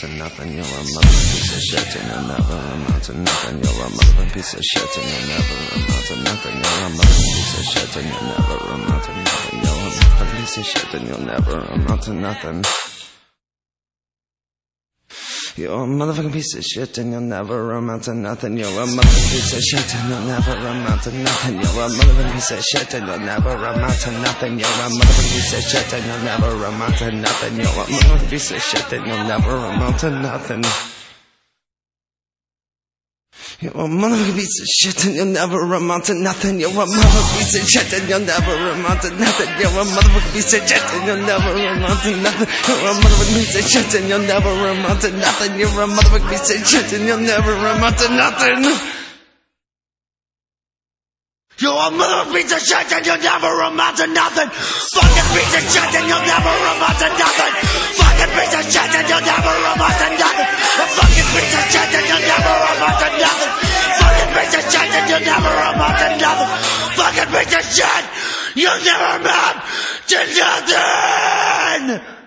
to nothing. You're a motherfucking piece of shit and you'll never amount to nothing. You're a motherfucking piece of shit and you'll never amount to nothing. You're a motherfucking piece of shit and you'll never amount to nothing. You're a motherfucking piece of shit and you'll never amount to nothing. You're a motherfucking piece of shit and you'll never amount to nothing. You're a motherfucking piece of shit and you'll never amount to nothing. You're a motherfucking piece of shit and you'll never amount to nothing. You're a motherfucking piece of shit and you'll never amount to nothing. You're a motherfucking piece of shit and you'll never amount to nothing. You're a motherfucking piece of shit and you'll never amount to nothing. You're a motherfucking piece of shit and you'll never amount to nothing. You're a motherfucking piece of shit and you'll never amount to nothing. You're a motherfucking piece of shit and you'll never amount to nothing. You're a motherfucking piece of shit and you'll never amount to nothing. You're a motherfucking piece of shit and you'll never amount to nothing. Fucking piece of shit and you'll never amount to nothing. Fucking piece of shit and you'll never amount to nothing. A fucking piece of shit and you'll never amount to nothing. Fucking piece of shit and you'll never amount to nothing. Fucking piece of shit, you'll never amount to nothing.